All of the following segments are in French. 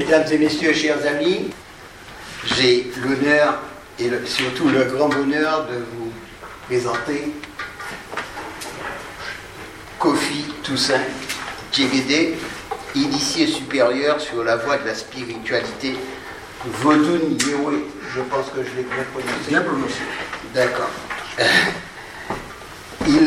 Mesdames et messieurs, chers amis, j'ai l'honneur et surtout le grand bonheur de vous présenter Kofi Toussaint Djegede, initié supérieur sur la voie de la spiritualité Vodun Yewe. Je pense que je l'ai bien prononcé. Bien prononcé. D'accord. Il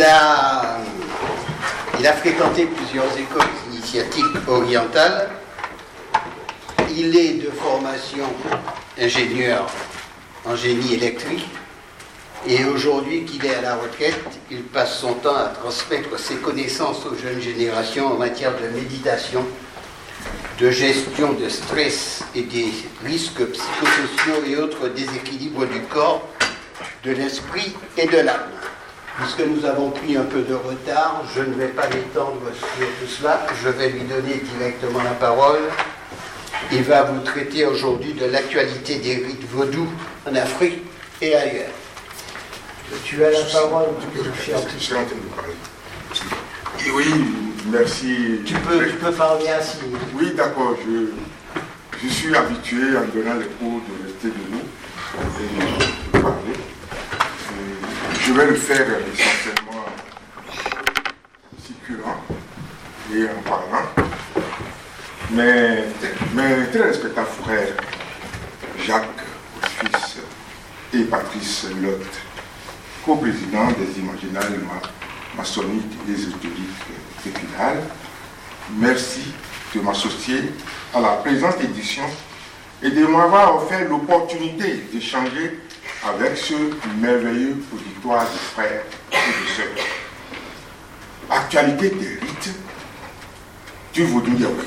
a fréquenté plusieurs écoles initiatiques orientales. Il est de formation ingénieur en génie électrique et aujourd'hui qu'il est à la retraite, il passe son temps à transmettre ses connaissances aux jeunes générations en matière de méditation, de gestion de stress et des risques psychosociaux et autres déséquilibres du corps, de l'esprit et de l'âme. Puisque nous avons pris un peu de retard, je ne vais pas l'étendre sur tout cela, je vais lui donner directement la parole. Il va vous traiter aujourd'hui de l'actualité des rites vaudous en Afrique et ailleurs. Tu as la parole, cher. Je suis en train de parler. Et oui, merci. Tu peux parler assis. Oui, d'accord. Je suis habitué en donnant les cours de rester debout et de parler. Je vais le faire essentiellement circulant et en parlant. Mes très respectables frères Jacques Hospice et Patrice Lotte, co-présidents des Imaginales maçonniques et ésotériques épinal, merci de m'associer à la présente édition et de m'avoir offert l'opportunité d'échanger avec ce merveilleux auditoire de frères et de sœurs. Actualité des rites du Vodun Yewe.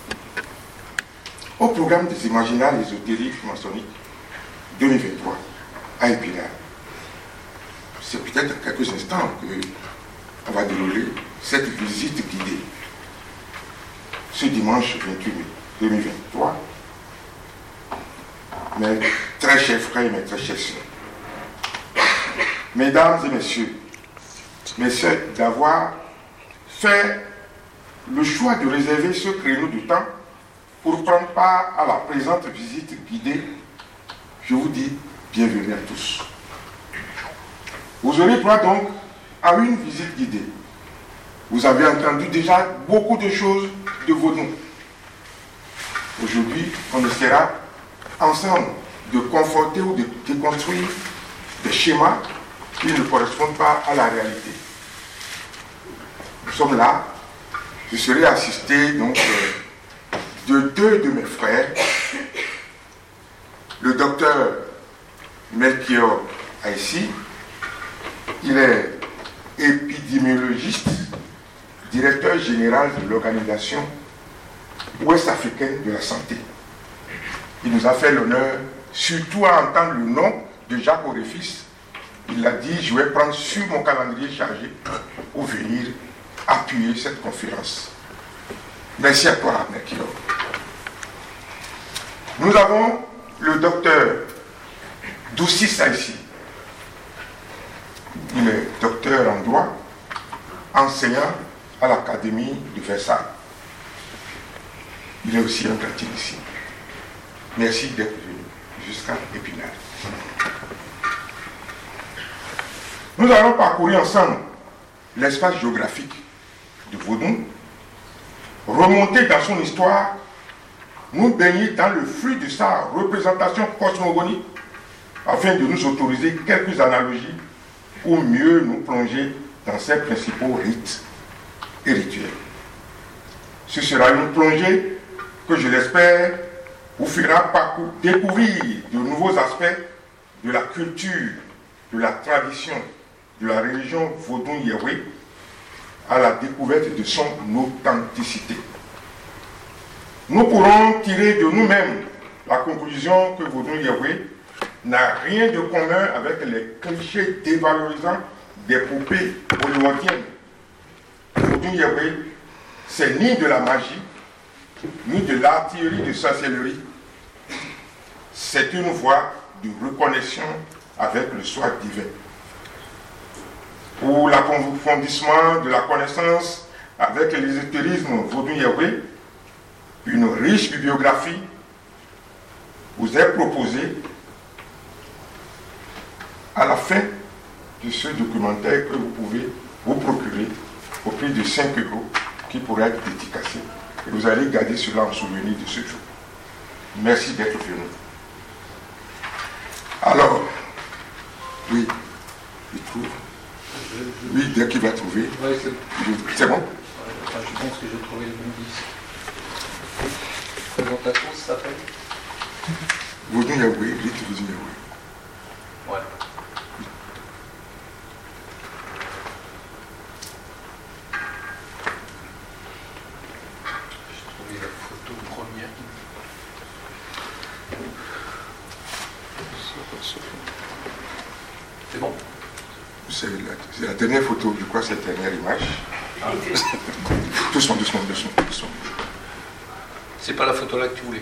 Au programme des Imaginales ésotériques maçonniques 2023 à Épinal. C'est peut-être dans quelques instants qu'on va dérouler cette visite guidée. Ce dimanche 28 mai 2023, mes très chers frères et mes très chères sœurs, mesdames et messieurs, mes sœurs, d'avoir fait le choix de réserver ce créneau de temps pour prendre part à la présente visite guidée, je vous dis bienvenue à tous. Vous aurez droit donc à une visite guidée. Vous avez entendu déjà beaucoup de choses de vos noms. Aujourd'hui, on essaiera ensemble de conforter ou de déconstruire des schémas qui ne correspondent pas à la réalité. Nous sommes là. Je serai assisté donc de deux de mes frères, le docteur Melchior Aïssi, il est épidémiologiste, directeur général de l'Organisation ouest-africaine de la santé. Il nous a fait l'honneur, surtout à entendre le nom de Jacques Oréfis. Il a dit, je vais prendre sur mon calendrier chargé pour venir appuyer cette conférence. Merci à toi, Melchior. Nous avons le docteur Doussi Saïssi. Il est docteur en droit, enseignant à l'Académie de Versailles. Il est aussi un praticien. Merci d'être venu jusqu'à Épinal. Nous allons parcourir ensemble l'espace géographique de Vodun, remonter dans son histoire, nous baigner dans le flux de sa représentation cosmogonique afin de nous autoriser quelques analogies pour mieux nous plonger dans ses principaux rites et rituels. Ce sera une plongée que je l'espère vous fera découvrir de nouveaux aspects de la culture, de la tradition, de la religion Vodun Yewe à la découverte de son authenticité. Nous pourrons tirer de nous-mêmes la conclusion que Vodun Yewe n'a rien de commun avec les clichés dévalorisants des poupées hollywoodiennes. Vodun Yewe, c'est ni de la magie, ni de l'artillerie de sorcellerie. C'est une voie de reconnexion avec le soi divin. Pour l'approfondissement de la connaissance avec l'ésotérisme Vodun Yewe, une riche bibliographie vous avez proposé, à la fin de ce documentaire que vous pouvez vous procurer au prix de 5 €, qui pourrait être dédicacé. Et vous allez garder cela en souvenir de ce jour. Merci d'être venu. Alors, oui, il trouve. Oui, dès qu'il va trouver. Oui, c'est bon. Enfin, je pense que j'ai trouvé le bon disque. Présentation, ça s'appelle Vodun Yahweh, Rite Vodun Yahweh. Ouais. J'ai trouvé la photo première. C'est bon? C'est la dernière photo, je crois, c'est la dernière image. Ah. Doucement. C'est pas la photo là que tu voulais?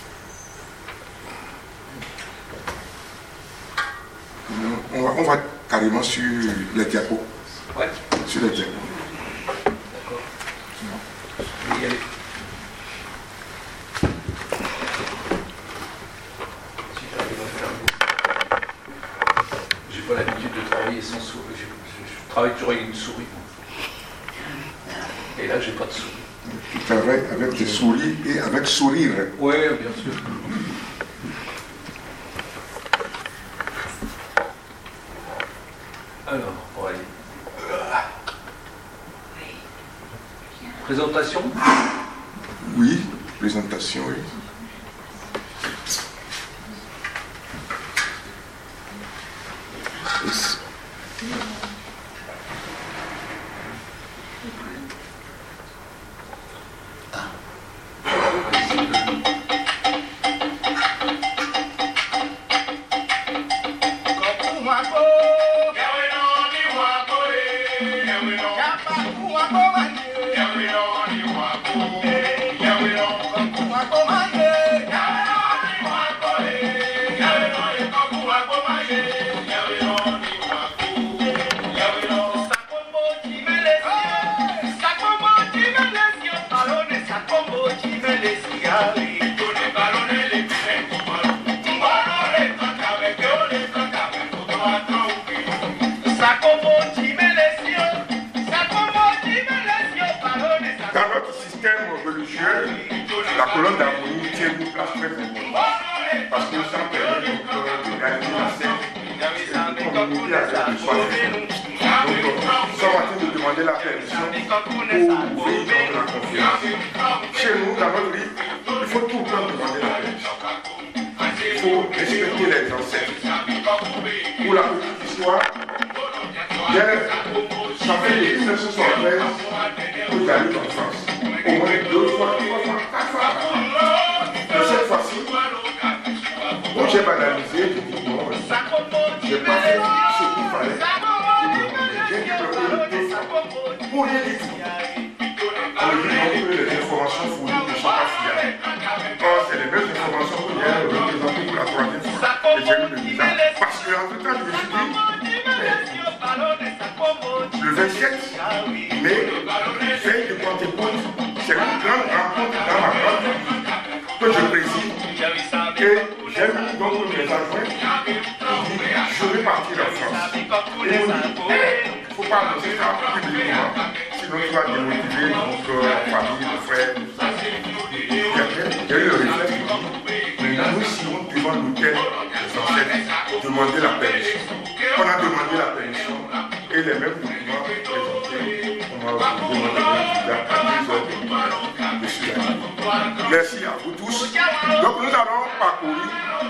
On va carrément sur les diapos. Ouais. Sur les diapos. D'accord. Je vais y aller. Si j'arrive à faire beau. J'ai pas l'habitude de travailler sans souris. Je travaille toujours avec une souris. Et là, j'ai pas de souris. Tu travailles avec des souris et avec sourire. Oui, bien sûr. Alors, on va aller. Présentation? Oui, présentation, oui. La colonne d'harmonie tient une place très importante parce que ça permet donc de réaliser la scène et de communiquer avec le soir. Donc, nous sommes en train de demander la permission pour ouvrir la confiance. Chez nous, dans notre vie, il faut tout le temps demander la permission. Il faut respecter les ancêtres. Pour la petite histoire, ça fait depuis 1973 que j'arrive en France. Au moins 2 fois, 3 fois, 4 fois. Mais cette fois-ci, bon, j'ai banalisé, j'ai dit non, je n'ai pas fait ce qu'il fallait. J'ai développé 2 fois. Pour rien du tout. On me dit donc que les informations fournies ne sont pas fiables. Or, c'est les mêmes informations que j'ai représentées pour la 3e fois. Et j'ai eu le visa. Parce qu'entre-temps, je me suis dit, le 27 mai, veille de Pentecôte, c'est une grande rencontre dans ma grande ville que je préside. Et j'ai eu donc mes adjoints qui disent je vais partir en France. Et on dit il ne faut pas annoncer ça publiquement, sinon tu vas démotiver donc la famille, le frère, tout ça. J'ai eu le réflexe de dire maintenant nous si on demande l'hôtel des ancêtres, demander la permission. On a demandé la permission et les mêmes documents présentés, on m'a demandé le visa à 2 heures de Sud-Afrique. Merci à vous tous. Donc nous allons parcourir.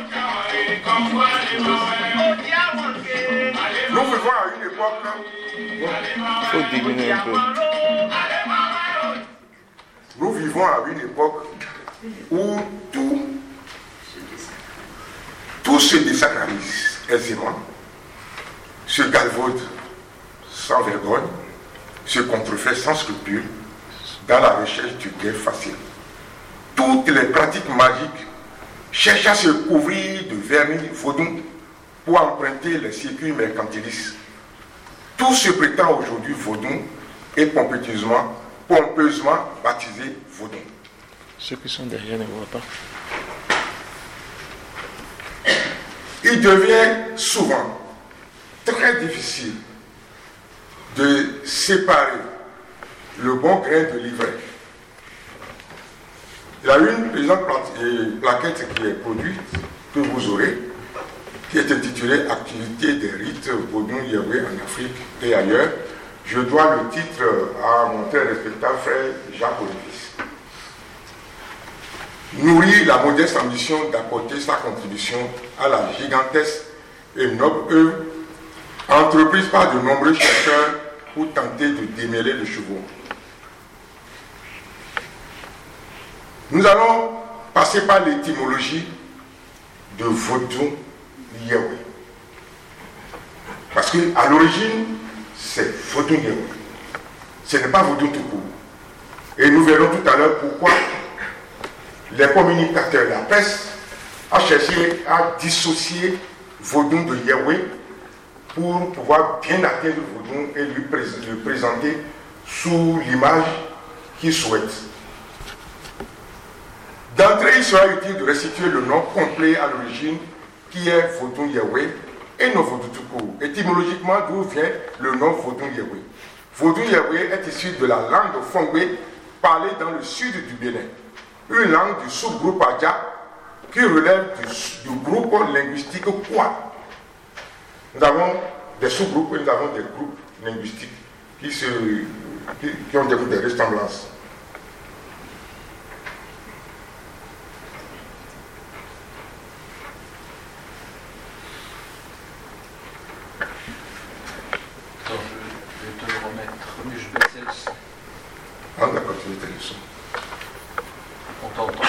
Nous vivons à une époque. Il faut diminuer un peu. Nous vivons à une époque où tout se désacralise aisément, se galvaude sans vergogne, se contrefait sans scrupule dans la recherche du gain facile. Toutes les pratiques magiques cherchent à se couvrir de vernis vaudou pour emprunter les circuits mercantilistes. Tout se prétend aujourd'hui vaudou et pompeusement baptisé vaudou. Ceux qui sont derrière ne voient pas. il devient souvent très difficile de séparer le bon grain de l'ivraie. Il y a une plaquette qui est produite, que vous aurez, qui est intitulée Activité des rites Vodun Yahweh en Afrique et ailleurs. Je dois le titre à mon très respectable frère Jacques Olivis. Nourrit la modeste ambition d'apporter sa contribution à la gigantesque et noble œuvre entreprise par de nombreux chercheurs pour tenter de démêler le chevaux. Nous allons passer par l'étymologie de Vodun Yahweh. Parce qu'à l'origine, c'est Vodun Yahweh. Ce n'est pas Vodun tout court. Et nous verrons tout à l'heure pourquoi les communicateurs de la presse ont cherché à dissocier Vodun de Yahweh pour pouvoir bien atteindre Vodun et le présenter sous l'image qu'ils souhaitent. D'entrée, il sera utile de restituer le nom complet à l'origine qui est Vodun Yahweh et non Vodun tout court. Étymologiquement, d'où vient le nom Vodun Yahweh. Vodun Yahweh est issu de la langue Fongbe parlée dans le sud du Bénin, une langue du sous-groupe Adja qui relève du groupe linguistique Kwa. Nous avons des sous-groupes et nous avons des groupes linguistiques qui ont des ressemblances. Ah d'accord, tu étais le son. On t'entend.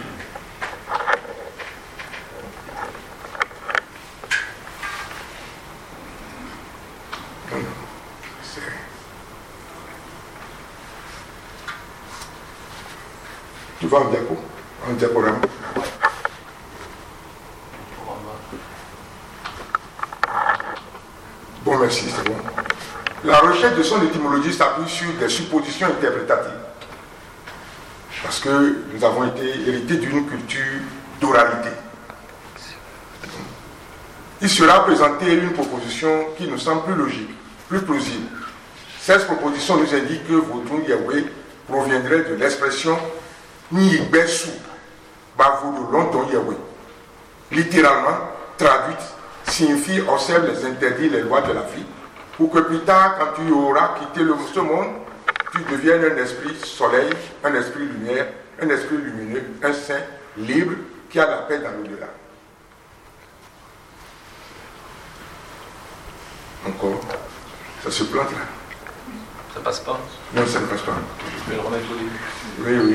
Tu vas en diaporama. Bon, merci, c'est bon. La recherche de son étymologie s'appuie sur des suppositions interprétatives. Parce que nous avons été hérités d'une culture d'oralité. Il sera présenté une proposition qui nous semble plus logique, plus plausible. Cette proposition nous indique que Vodun Yahweh proviendrait de l'expression Nyigbesu, Bavodo London Yahweh. Littéralement, traduite, signifie observe les interdits, les lois de la vie, pour que plus tard, quand tu auras quitté ce monde, tu deviennes un esprit soleil, un esprit lumière, un esprit lumineux, un saint libre qui a la paix dans l'au-delà. Encore, ça se plante là. Ça passe pas? Non, ça ne passe pas. Je vais le remettre au début. Oui, oui.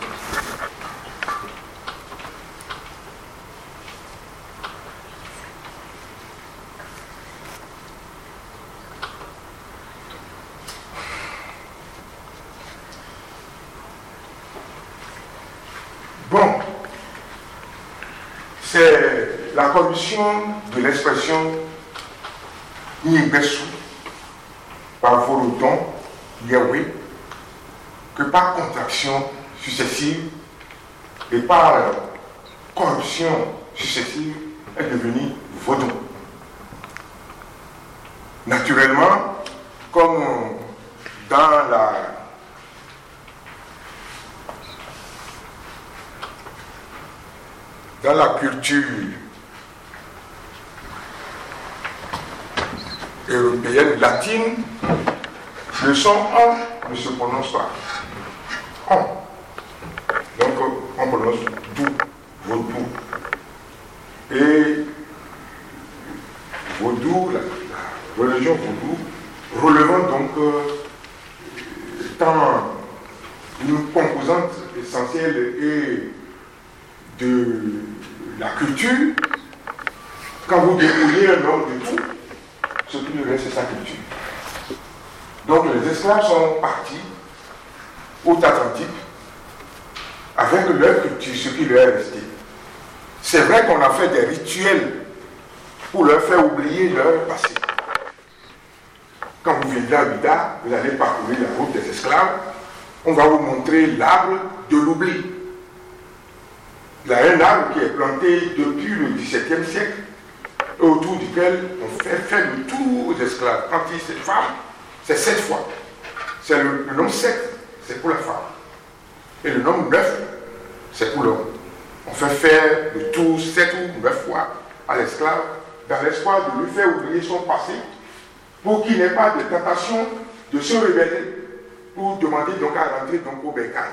Bon, c'est la corruption de l'expression Nyigbesu par Voroton Yahweh que par contraction successive et par corruption successive est devenue Vodun. Naturellement, comme dans la culture européenne latine, le son on ne se prononce pas. On. Donc on prononce dou, vaudou. Et vaudou, la religion vaudou, relevant donc étant une composante essentielle et de la culture, quand vous dépouillez un homme de tout, ce qui lui reste, c'est sa culture. Donc les esclaves sont partis outre-Atlantique avec leur culture, ce qui leur est resté. C'est vrai qu'on a fait des rituels pour leur faire oublier leur passé. Quand vous viendrez à Bida, vous allez parcourir la route des esclaves, on va vous montrer l'arbre de l'oubli. Il y a un arbre qui est planté depuis le XVIIe siècle autour duquel on fait le tour aux esclaves. Quand il c'est femme, c'est 7 fois. C'est le nombre 7, c'est pour la femme. Et le nombre 9, c'est pour l'homme. On fait faire le tour 7 ou 9 fois à l'esclave dans l'espoir de lui faire oublier son passé pour qu'il n'ait pas de tentation de se révéler pour demander donc à rentrer donc au bercail.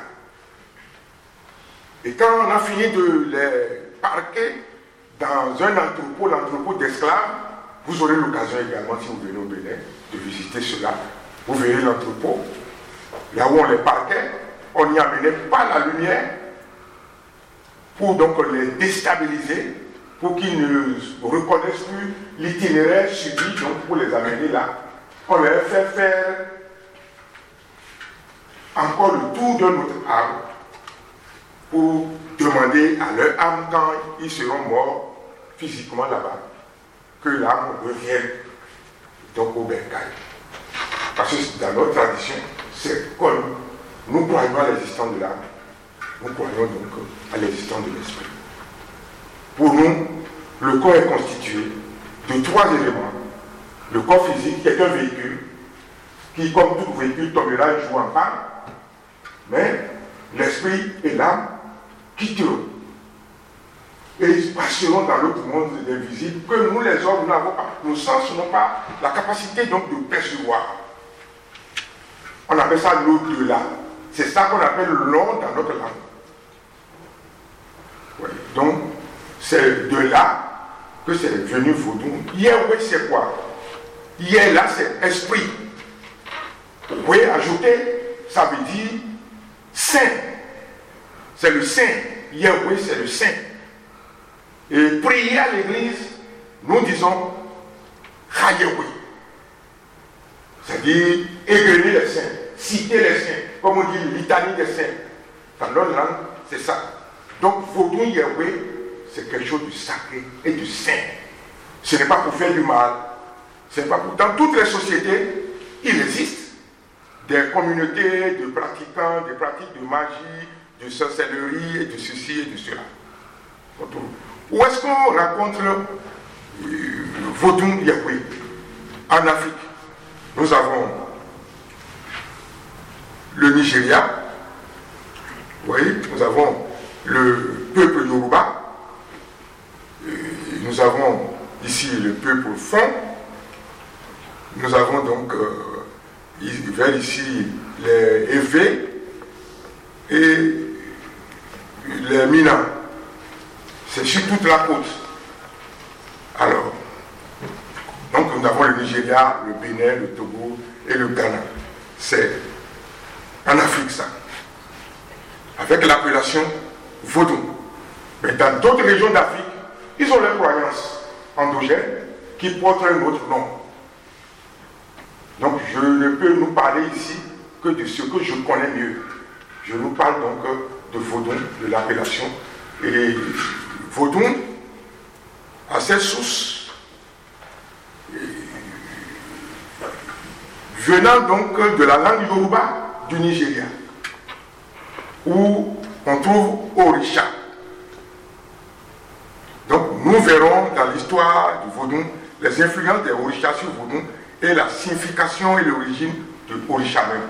Et quand on a fini de les parquer dans un entrepôt, l'entrepôt d'esclaves, vous aurez l'occasion également, si vous venez au Bénin, de visiter cela. Vous verrez l'entrepôt, là où on les parquait, on n'y amenait pas la lumière pour donc les déstabiliser, pour qu'ils ne reconnaissent plus l'itinéraire subi, donc pour les amener là. On leur fait faire encore le tour de notre âme pour demander à leur âme quand ils seront morts physiquement là-bas, que l'âme revienne donc au bercail. Parce que dans notre tradition, c'est comme nous croyons à l'existence de l'âme, nous croyons donc à l'existence de l'esprit. Pour nous, le corps est constitué de 3 éléments. Le corps physique qui est un véhicule, qui comme tout véhicule tombera un jour en panne, mais l'esprit et l'âme quitteront. Et ils passeront dans l'autre monde invisible que nous les hommes n'avons pas. Nos sens n'ont pas la capacité donc de percevoir. On appelle ça l'au-delà. C'est ça qu'on appelle l'on dans notre langue. Oui. Donc, c'est de là que c'est venu vaudou. Yahweh, c'est quoi? Yahweh, là, c'est esprit. Oui, ajouter, ça veut dire saint. C'est le saint. Yahweh, c'est le saint. Et prier à l'église, nous disons Yahweh. C'est-à-dire égrener les saints, citer les saints, comme on dit litanie des saints. Dans notre langue, c'est ça. Donc, vaudou Yahweh, c'est quelque chose de sacré et de saint. Ce n'est pas pour faire du mal. C'est pas pour... Dans toutes les sociétés, il existe des communautés de pratiquants, des pratiques de magie, de sorcellerie, et de ceci et de cela. Où est-ce qu'on rencontre vaudou Yahweh? En Afrique. Nous avons le Nigeria, vous voyez, nous avons le peuple Yoruba, nous avons ici le peuple Fon, nous avons donc vers ici les Evé et les Mina. C'est sur toute la côte. Alors, donc nous avons le Nigeria, le Bénin, le Togo et le Ghana. C'est en Afrique ça. Avec l'appellation vaudou. Mais dans d'autres régions d'Afrique, ils ont leurs croyances endogènes qui portent un autre nom. Donc je ne peux nous parler ici que de ce que je connais mieux. Je nous parle donc de vaudou, de l'appellation. Et vaudou a ses sources. Venant donc de la langue Yoruba du Nigeria, où on trouve Orisha. Donc nous verrons dans l'histoire du vaudou les influences des Orishas sur vaudou et la signification et l'origine de Orisha même.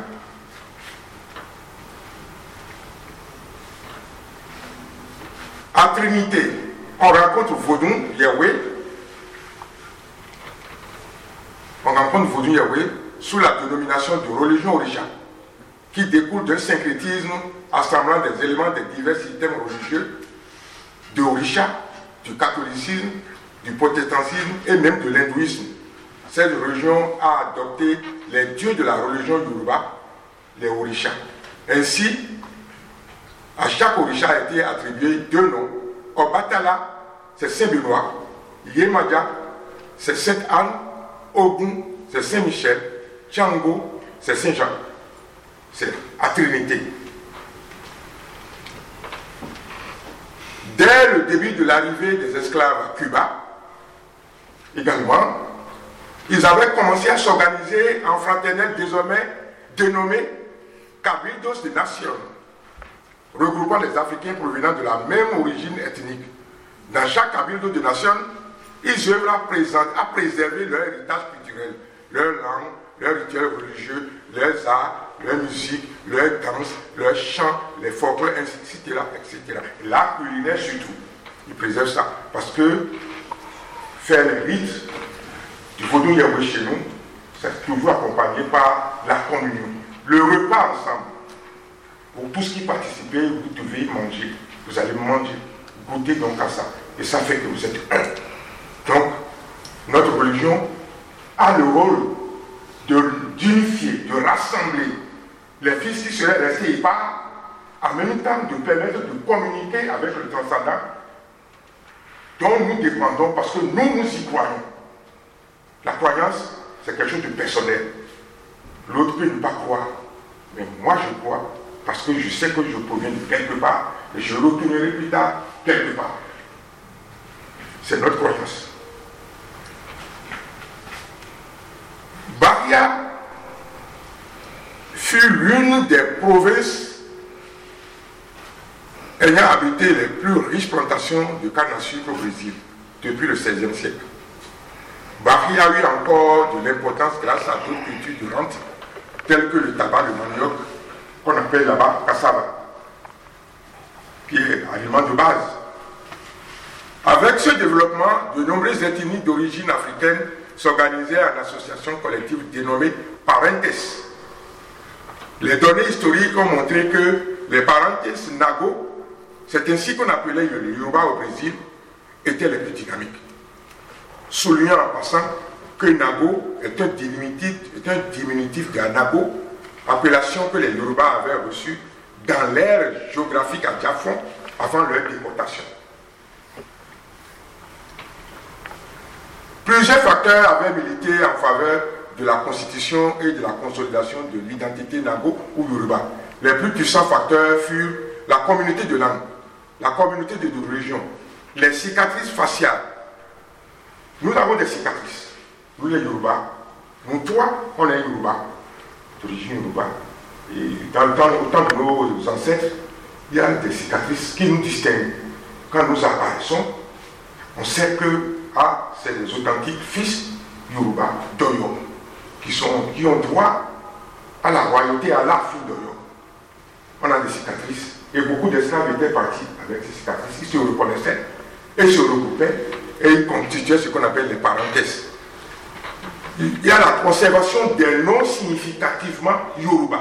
En Trinité, on rencontre vaudou Yahweh. On rencontre vaudou Yahweh sous la dénomination de religion Orisha, qui découle d'un syncrétisme assemblant des éléments des divers systèmes religieux de Orisha, du catholicisme, du protestantisme et même de l'hindouisme. Cette religion a adopté les dieux de la religion Yoruba, les Orisha. Ainsi, à chaque Orisha a été attribué 2 noms. Obatala, c'est Saint-Benoît. Yemaja, c'est Sainte-Anne. Ogun, c'est Saint-Michel. Tchango, c'est Saint-Jean. C'est à Trinité. Dès le début de l'arrivée des esclaves à Cuba, également, ils avaient commencé à s'organiser en fraternel désormais dénommé Cabildos de Nations, regroupant les Africains provenant de la même origine ethnique. Dans chaque Cabildo de Nations, ils œuvrent à préserver leur héritage culturel, leur langue, leurs rituels religieux, leurs arts, leur musique, leur danse, leur chant, les folklores, etc., etc. L'art culinaire surtout. Ils préservent ça. Parce que faire les rites du vaudou Yahweh chez nous, c'est toujours accompagné par la communion. Le repas ensemble. Pour tous qui participaient, vous devez manger. Vous allez manger, goûter donc à ça. Et ça fait que vous êtes un. Donc, notre religion a le rôle d'unifier, de rassembler les fils qui seraient restés épars, en même temps de permettre de communiquer avec le transcendant dont nous dépendons parce que nous y croyons. La croyance, c'est quelque chose de personnel. L'autre peut ne pas croire. Mais moi, je crois parce que je sais que je proviens de quelque part et je retournerai plus tard quelque part. C'est notre croyance. Bahia fut l'une des provinces ayant abrité les plus riches plantations de canne à sucre au Brésil depuis le XVIe siècle. Bahia a eu encore de l'importance grâce à d'autres cultures de rente, telles que le tabac, le manioc, qu'on appelle là-bas cassava, qui est aliment de base. Avec ce développement, de nombreuses ethnies d'origine africaine s'organisaient en associations collectives dénommées parentes. Les données historiques ont montré que les parentes Nago, c'est ainsi qu'on appelait les Yoruba au Brésil, étaient les plus dynamiques. Soulignant en passant que Nago est un diminutif d'Anago, appellation que les Yoruba avaient reçue dans l'ère géographique à Diafon avant leur déportation. Plusieurs facteurs avaient milité en faveur de la constitution et de la consolidation de l'identité Nago ou Yoruba. Les plus puissants facteurs furent la communauté de langue, la communauté de religion, les cicatrices faciales. Nous avons des cicatrices, nous les Yoruba. Nous, toi, on est Yoruba, d'origine Yoruba. Et dans le temps, au temps de nos ancêtres, il y a des cicatrices qui nous distinguent. Quand nous apparaissons, on sait que c'est les authentiques fils Yoruba d'Oyo qui ont droit à la royauté, à l'Afrique d'Oyo. On a des cicatrices et beaucoup d'esclaves étaient partis avec ces cicatrices. Ils se reconnaissaient et se regroupaient et ils constituaient ce qu'on appelle les parentèses. Il y a la conservation des noms significativement Yoruba.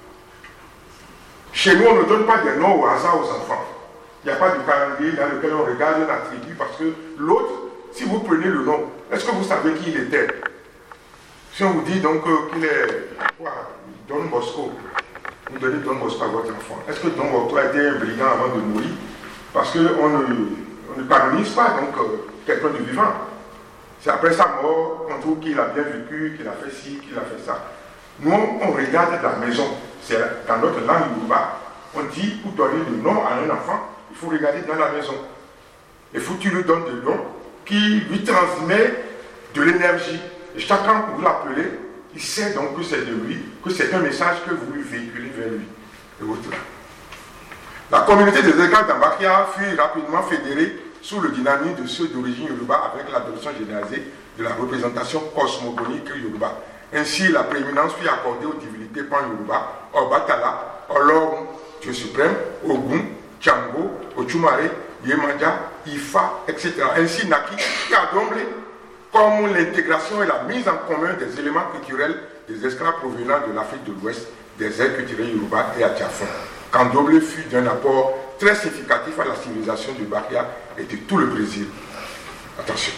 Chez nous, on ne donne pas des noms au hasard aux enfants. Il n'y a pas de calendrier dans lequel on regarde un attribut parce que l'autre, si vous prenez le nom, est-ce que vous savez qui il était? Si on vous dit donc qu'il est Don Bosco, vous donnez Don Bosco à votre enfant. Est-ce que Don Bosco a été un brillant avant de mourir? Parce qu'on ne canonise pas donc quelqu'un de vivant. C'est après sa mort qu'on trouve qu'il a bien vécu, qu'il a fait ci, qu'il a fait ça. Nous, on regarde la maison. C'est dans notre langue Yoruba, on dit pour donner le nom à un enfant, il faut regarder dans la maison. Il faut que tu lui donnes des noms qui lui transmet de l'énergie. Et chacun que vous l'appelez, il sait donc que c'est de lui, que c'est un message que vous lui véhiculez vers lui. Et autres. La communauté des esclaves d'Ambakia fut rapidement fédérée sous le dynamisme de ceux d'origine Yoruba avec l'adoption généralisée de la représentation cosmogonique Yoruba. Ainsi, la prééminence fut accordée aux divinités pan-Yoruba, Obatala, Olorun, Dieu suprême, Ogun, Tchango, Ochumare, Yemaja, Ifa, etc. Ainsi naquit Candomblé, comme l'intégration et la mise en commun des éléments culturels des esclaves provenant de l'Afrique de l'Ouest, des aires culturelles Yoruba et à Tiafon. Candomblé fut d'un apport très significatif à la civilisation du Bahia et de tout le Brésil. Attention.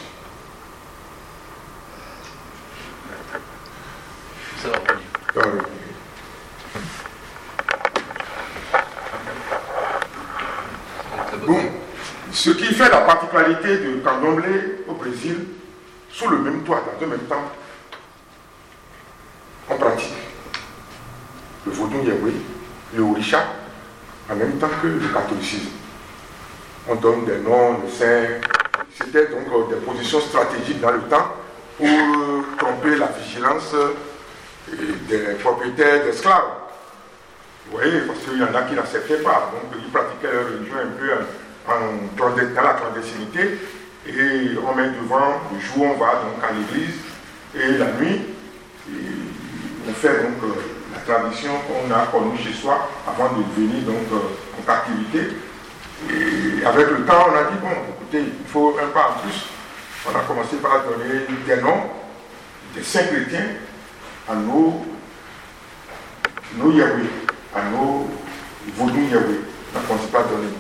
Ça va revenir. Bon, ce qui fait la particularité de Candomblé au Brésil, sous le même toit, dans le même temps, on pratique le vaudou Yahweh, le Orisha, en même temps que le catholicisme. On donne des noms de saints. C'était donc des positions stratégiques dans le temps pour tromper la vigilance des propriétaires d'esclaves. Vous voyez, parce qu'il y en a qui n'acceptaient pas. Donc ils pratiquaient leur religion un peu dans la clandestinité. et on met devant, le jour on va donc à l'église, et la nuit, on fait donc la tradition qu'on a connue chez soi avant de venir donc en captivité. Et avec le temps, on a dit, bon, écoutez, il faut un pas en plus. On a commencé par donner des noms des saints chrétiens à nos Yahweh, à nos vaudous Yahweh. On a commencé par donner.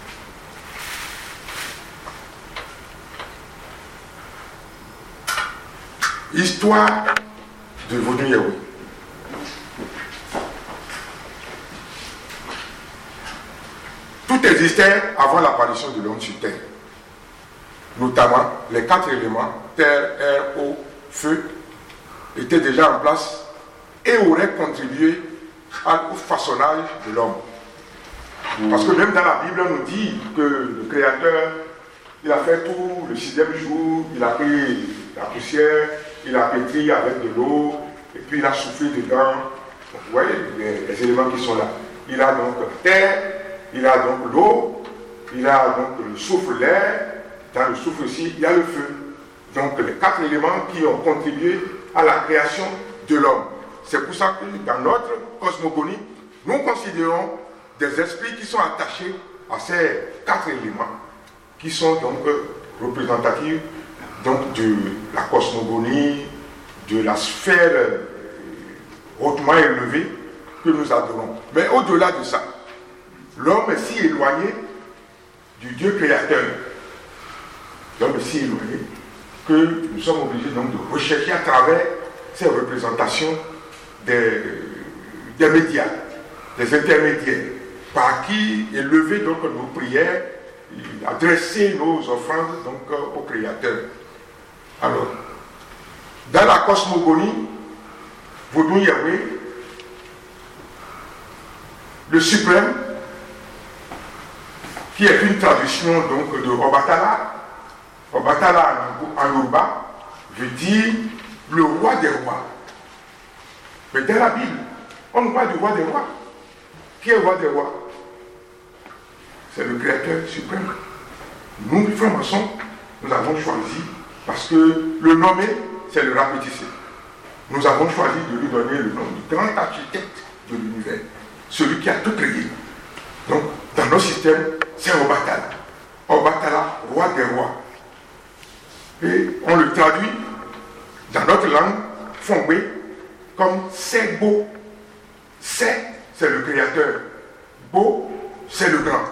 Histoire de vaudou Yahweh. Tout existait avant l'apparition de l'homme sur terre. Notamment, les 4 éléments, terre, air, eau, feu, étaient déjà en place et auraient contribué au façonnage de l'homme. Parce que même dans la Bible, on nous dit que le Créateur, il a fait tout le 6e jour, il a pris la poussière, il a pétri avec de l'eau, et puis il a soufflé dedans. Donc, vous voyez les éléments qui sont là. Il a donc la terre, il a donc l'eau, il a donc le souffle, l'air, dans le souffle aussi, il y a le feu. Donc les 4 éléments qui ont contribué à la création de l'homme. C'est pour ça que dans notre cosmogonie, nous considérons des esprits qui sont attachés à ces 4 éléments, qui sont donc représentatifs donc, de la cosmogonie, de la sphère hautement élevée que nous adorons. Mais au-delà de ça, l'homme est si éloigné du Dieu créateur, l'homme est si éloigné que nous sommes obligés donc de rechercher à travers ces représentations des médias, des intermédiaires, par qui élever donc nos prières, adresser nos offrandes donc au Créateur. Alors, dans la cosmogonie, vaudou Yahweh, le suprême, qui est une traduction donc de Obatala. Obatala en Yoruba veut dire le roi des rois. Mais dans la Bible, on nous parle du roi des rois. Qui est le roi des rois? C'est le Créateur suprême. Nous, les francs-maçons, nous avons choisi, parce que le nommer, c'est le rapetisser. Nous avons choisi de lui donner le nom du grand architecte de l'univers, celui qui a tout créé. Donc, dans nos systèmes, c'est Obatala. Obatala, roi des rois. Et on le traduit dans notre langue, Fongbe, comme c'est beau. C'est le créateur. Beau, c'est le grand.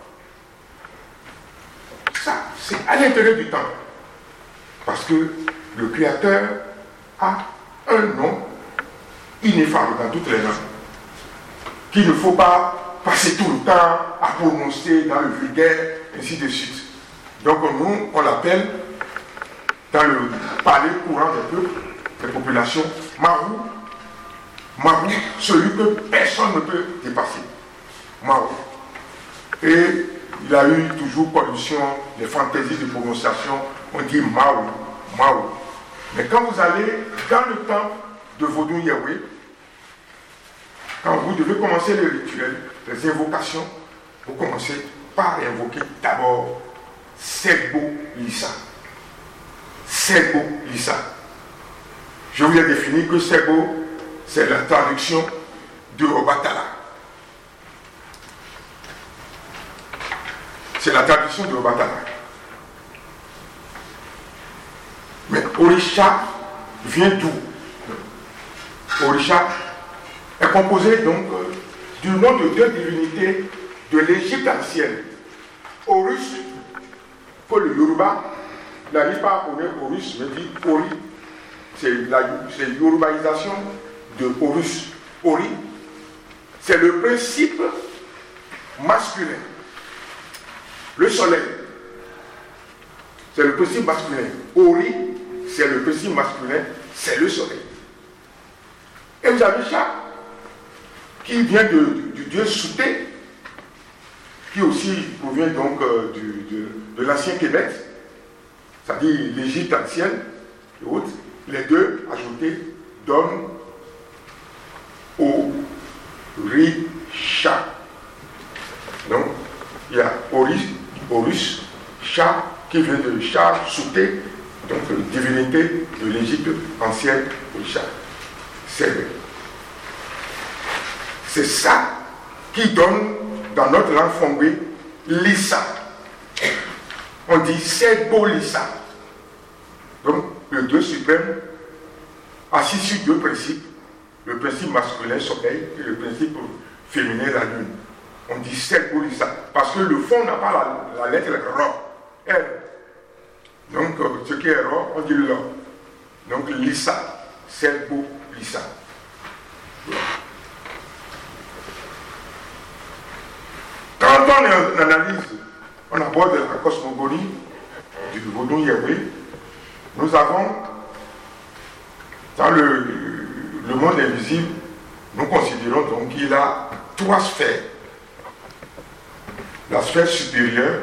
Ça, c'est à l'intérieur du temps. Parce que le créateur a un nom ineffable dans toutes les langues, qu'il ne faut pas passer tout le temps à prononcer dans le vulgaire, ainsi de suite. Donc nous, on l'appelle, dans le palais courant des peuples, des populations, Marou. Marou, celui que personne ne peut dépasser. Marou. Et il a eu toujours pollution, des fantaisies de prononciation, on dit Maou, Maou. Mais quand vous allez dans le temple de vaudou Yahweh, quand vous devez commencer les rituels, les invocations, vous commencez par invoquer d'abord Segbo Lissa. Segbo Lissa. Je vous ai défini que Segbo, c'est la traduction de Obatala. C'est la traduction de Obatala. Mais Orisha vient d'où? Orisha est composé donc du nom de 2 divinités de l'Égypte ancienne. Horus, que le Yoruba n'arrive pas à connaître Horus, mais dit Ori. C'est l'yorubaisation de Horus. Ori, c'est le principe masculin. Le soleil, c'est le principe masculin. Ori, c'est le principe masculin, c'est le soleil. Et vous avez Cha, qui vient du dieu Souté, qui aussi provient donc de l'ancien Québec, c'est-à-dire l'Égypte ancienne, et autres. Les deux ajoutés donnent Orisha. Donc, il y a Horus, Cha, qui vient de Cha Souté, donc divinité de l'Égypte ancienne, Cha. C'est ça qui donne dans notre langue fongbe Lissa. On dit Sebo Lissa. Donc le Dieu suprême assis sur deux principes, le principe masculin soleil et le principe féminin la lune. On dit Sebo Lissa parce que le fond n'a pas la lettre Ro, R. Donc ce qui est Ro, on dit Lo. Donc Lissa, Sebo Lissa. Quand on analyse, on aborde la cosmogonie du vaudou Yahweh, nous avons dans le monde invisible, nous considérons donc qu'il a trois sphères. La sphère supérieure,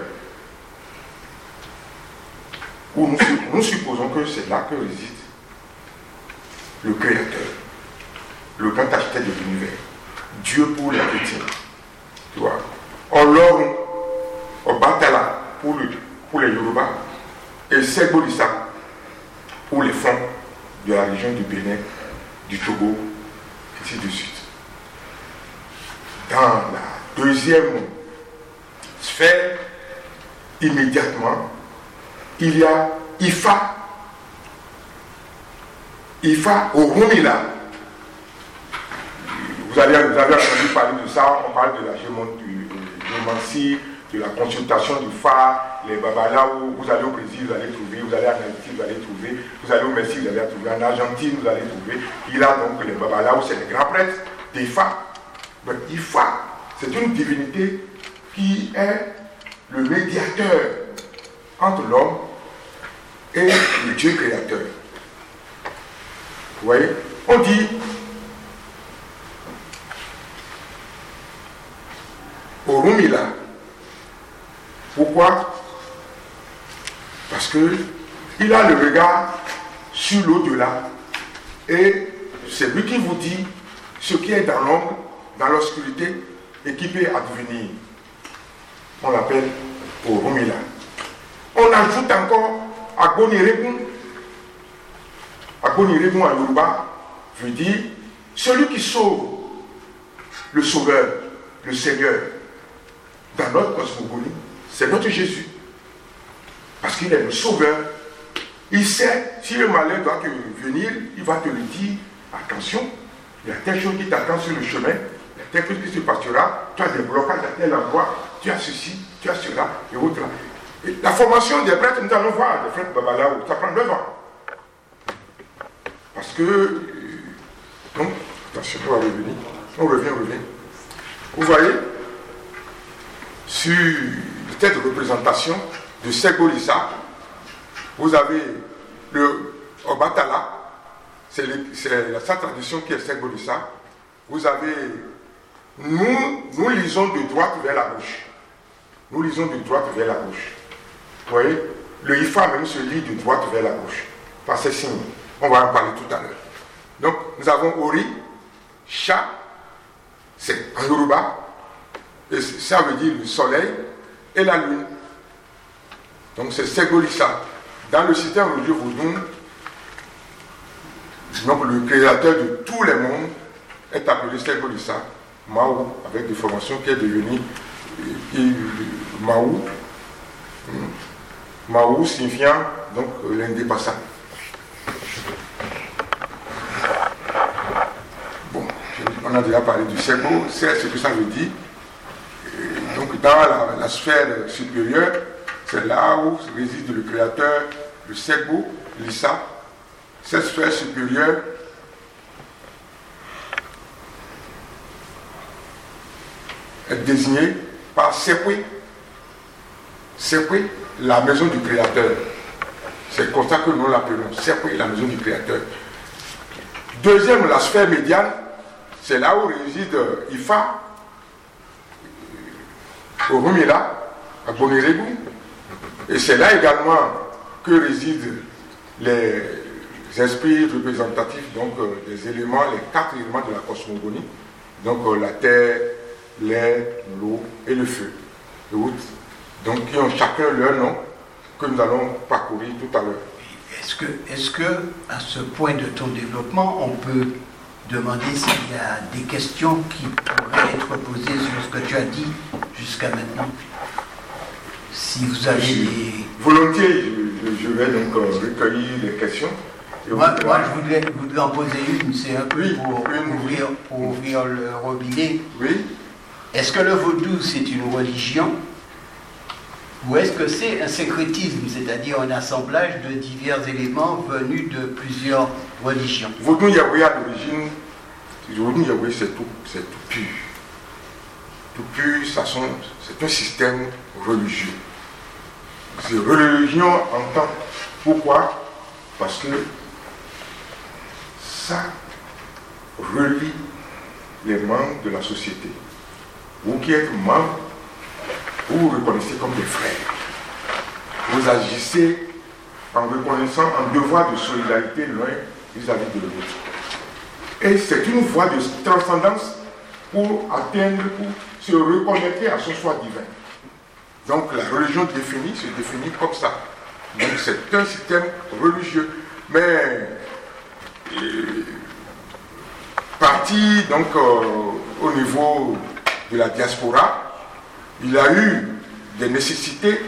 où nous supposons que c'est là que réside le Créateur, le grand architecte de l'univers, Dieu pour les chrétiens. Tu vois, Ọlọ́run Ọbàtálá pour les Yoruba et Sebo Lissa pour les fonds de la région du Bénin, du Togo, et ainsi de suite. Dans la deuxième sphère, immédiatement, il y a Ifa. Ifa Orunmila. Vous avez entendu parler de ça, on parle de la géomancie, de la consultation du phare, les babalaos, vous allez au Brésil, vous allez trouver, vous allez en Haïti, vous allez trouver, vous allez au Mexique, vous allez trouver, en Argentine, vous allez trouver. Il a donc les babalaos, c'est les grands prêtres d'Ifa. Donc Ifa, c'est une divinité qui est le médiateur entre l'homme et le Dieu créateur. Vous voyez, on dit Orunmila. Pourquoi? Parce qu'il a le regard sur l'au-delà et c'est lui qui vous dit ce qui est dans l'ombre, dans l'obscurité et qui peut advenir. On l'appelle Orunmila. On ajoute encore Agboniregun. Agboniregun en Yoruba veut dire celui qui sauve, le sauveur, le Seigneur. Dans notre cosmogonie, c'est notre Jésus. Parce qu'il est le sauveur. Il sait, si le malheur doit te venir, il va te le dire. Attention, il y a telle chose qui t'attend sur le chemin, il y a telle chose qui se passera, tu as des blocages à tel endroit, tu as ceci, tu as cela, et autres. Et la formation des prêtres, nous allons voir, des prêtres Babalawo, ça prend 9 ans. Parce que, donc, attention, on va revenir. On revient. Vous voyez, sur cette représentation de Sebo Lissa, vous avez le Ọbàtálá, c'est sa tradition qui est Sebo Lissa. Vous avez, nous lisons de droite vers la gauche. Nous lisons de droite vers la gauche. Vous voyez, le Ifa même se lit de droite vers la gauche, par ces signes. On va en parler tout à l'heure. Donc, nous avons Ori, Cha, c'est en Yoruba, et ça veut dire le soleil et la lune. Donc, c'est Sebo Lissa. Dans le système religieux vaudou, donc le créateur de tous les mondes est appelé Sebo Lissa, Maou, avec des formations qui est devenu Maou. Maou signifiant donc l'indépassable. Bon, on a déjà parlé du Sebo, c'est ce que ça veut dire. Et donc dans la sphère supérieure, c'est là où réside le créateur, le Sebo Lissa. Cette sphère supérieure est désignée par Sepwe. Sepwe, la maison du créateur. C'est comme ça que nous l'appelons. Sepwe, la maison du créateur. Deuxième, la sphère médiane, c'est là où réside Ifa, Orunmila, Agboniregun. Et c'est là également que résident les esprits représentatifs, donc des éléments, les 4 éléments de la cosmogonie, donc la terre, l'air, l'eau et le feu. Donc qui ont chacun leur nom que nous allons parcourir tout à l'heure. Est-ce que, à ce point de ton développement, on peut demander s'il y a des questions qui pourraient être posées sur ce que tu as dit jusqu'à maintenant? Si vous avez des... Volontiers, je vais donc recueillir les questions. Moi, je voudrais en poser une, c'est un peu pour ouvrir le robinet. Oui. Est-ce que le vaudou, c'est une religion? Ou est-ce que c'est un syncrétisme, c'est-à-dire un assemblage de divers éléments venus de plusieurs religions? Vaudou Yahweh à l'origine, Vaudou Yahweh c'est tout pur. Tout pur, c'est un système religieux. C'est religion en temps. Pourquoi? Parce que ça relie les membres de la société. Vous qui êtes membres, vous vous reconnaissez comme des frères. Vous agissez en reconnaissant un devoir de solidarité l'un vis-à-vis de l'autre. Et c'est une voie de transcendance pour atteindre, pour se reconnecter à son soi divin. Donc la religion se définit comme ça. Donc c'est un système religieux. Mais parti donc au niveau de la diaspora, il a eu des nécessités,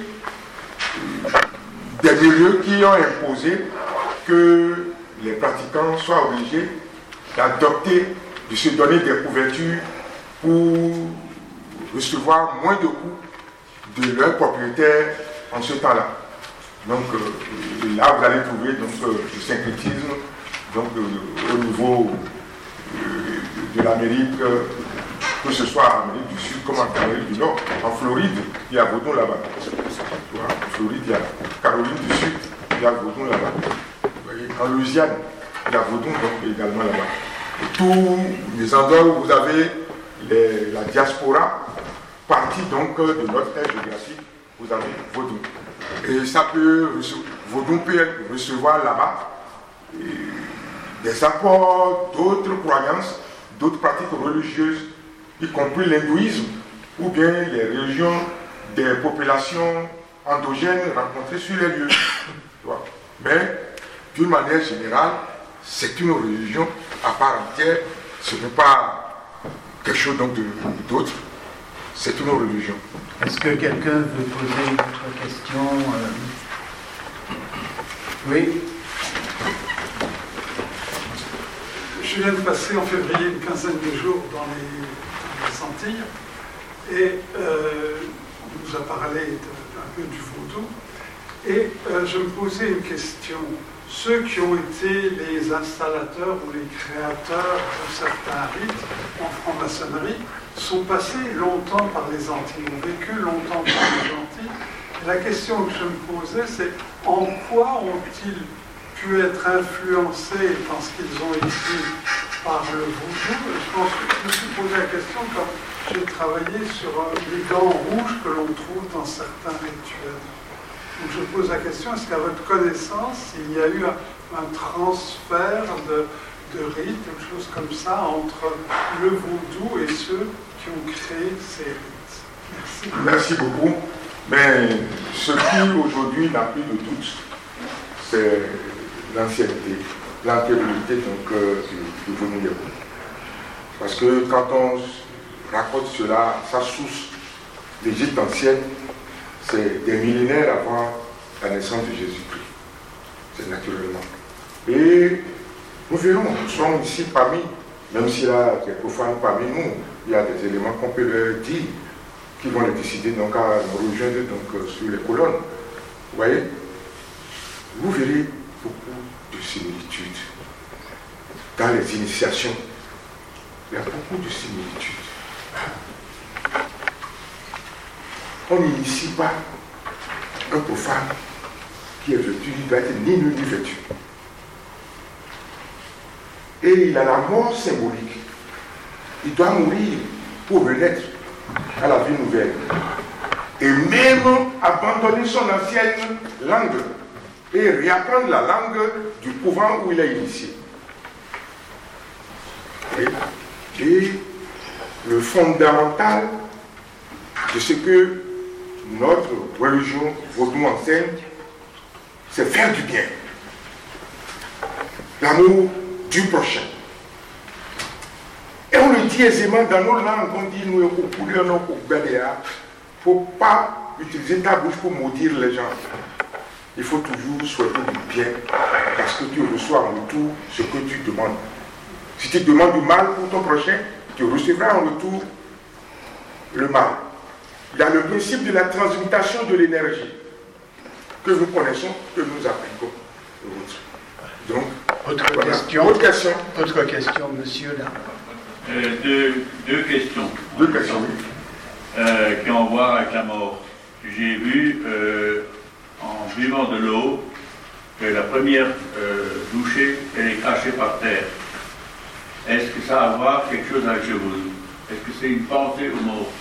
des milieux qui ont imposé que les pratiquants soient obligés d'adopter, de se donner des couvertures pour recevoir moins de coûts de leurs propriétaires en ce temps-là. Donc là, vous allez trouver donc, du syncrétisme donc, au niveau de l'Amérique, que ce soit en Amérique du Sud comme en Amérique du Nord. En Floride, il y a Vaudou là-bas. En Floride, il y a Caroline du Sud, il y a Vaudou là-bas. En Louisiane, il y a Vaudou donc, également là-bas. Et tous les endroits où vous avez la diaspora, partie donc de notre aire géographique, vous avez Vaudou. Et ça Vaudou peut recevoir là-bas des apports d'autres croyances, d'autres pratiques religieuses, y compris l'hindouisme, ou bien les religions des populations endogènes rencontrées sur les lieux. Mais, d'une manière générale, c'est une religion à part entière, ce n'est pas quelque chose d'autre, c'est une religion. Est-ce que quelqu'un veut poser une autre question? Oui. Je viens de passer en février une quinzaine de jours dans les Antilles et on nous a parlé un peu du vaudou et je me posais une question. Ceux qui ont été les installateurs ou les créateurs de certains rites en franc-maçonnerie sont passés longtemps par les Antilles, ont vécu longtemps par les Antilles. Et la question que je me posais, c'est en quoi ont-ils pu être influencés dans ce qu'ils ont été par le vaudou? Je me suis posé la question quand j'ai travaillé sur les gants rouges que l'on trouve dans certains rituels. Donc je pose la question, est-ce qu'à votre connaissance, il y a eu un transfert de rites, quelque chose comme ça, entre le vaudou et ceux qui ont créé ces rites? Merci beaucoup. Mais ce qui aujourd'hui n'a plus de doute, c'est l'ancienneté, l'antériorité du vaudou Yahweh. Parce que quand on raconte cela, sa source, l'Égypte ancienne, c'est des millénaires avant la naissance de Jésus-Christ. C'est naturellement. Et nous verrons, nous sommes ici parmi, même s'il y a des profanes parmi nous, il y a des éléments qu'on peut leur dire, qui vont les décider donc à nous rejoindre donc, sur les colonnes. Vous voyez? Vous verrez beaucoup de similitudes. Dans les initiations, il y a beaucoup de similitudes. On n'initie pas un profane qui est vêtu, il doit être ni nu ni vêtu. Et il a la mort symbolique. Il doit mourir pour renaître à la vie nouvelle. Et même abandonner son ancienne langue et réapprendre la langue du couvent où il est initié. Et le fondamental de ce que notre religion vaudou enseigne, c'est faire du bien. L'amour du prochain. Et on le dit aisément dans nos langues, on dit nous au poulet, non au bénéa. Il ne faut pas utiliser ta bouche pour maudire les gens. Il faut toujours souhaiter du bien, parce que tu reçois en retour ce que tu demandes. Si tu demandes du mal pour ton prochain, tu recevras en retour le mal. Il y a le principe de la transmutation de l'énergie que nous connaissons, que nous appliquons. Donc, autre question. Autre question, monsieur là. Deux questions. Deux questions, oui. Qui ont à voir avec la mort. J'ai vu, en buvant de l'eau, que la première bouchée, elle est crachée par terre. Est-ce que ça a à voir quelque chose avec le vaudou? Est-ce que c'est une pensée aux morts?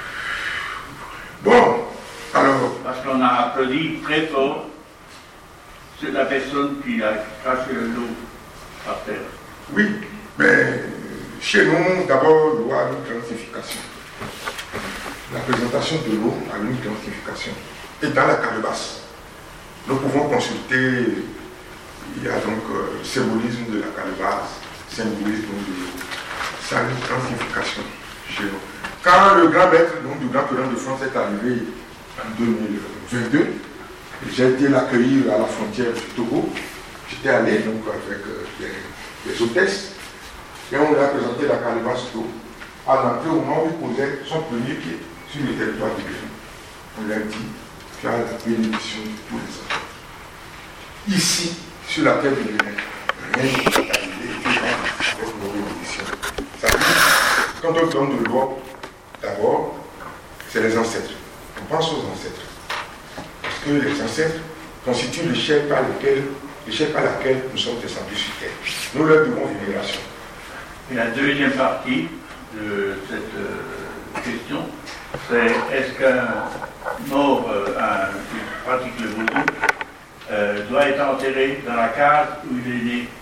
Bon, alors... Parce qu'on a applaudi très fort, c'est la personne qui a craché l'eau par terre. Oui, mais chez nous, d'abord, l'eau a une classification. La présentation de l'eau a une classification. Et dans la calebasse, nous pouvons consulter, il y a donc le symbolisme de la calebasse, symbolisme de l'eau. Ça a une classification chez nous. Quand le grand maître du Grand Pèlerin de France est arrivé en 2022, j'ai été l'accueillir à la frontière du Togo. J'étais allé donc avec les hôtesses et on lui a présenté la calebasse d'eau. À l'entrée, au moment où il posait son premier pied sur le territoire du Bénin, on lui a dit, tu as la bénédiction de tous les enfants. Ici, sur la terre du Bénin, rien n'est arrivé avec nos bénédictions. Ça veut dire, quand on donne de l'eau, d'abord, c'est les ancêtres. On pense aux ancêtres. Parce que les ancêtres constituent l'échelle par laquelle nous sommes descendus sur terre. Nous leur devons vénération. Et la deuxième partie de cette question, c'est est-ce qu'un mort qui pratique le vaudou doit être enterré dans la case où il est né?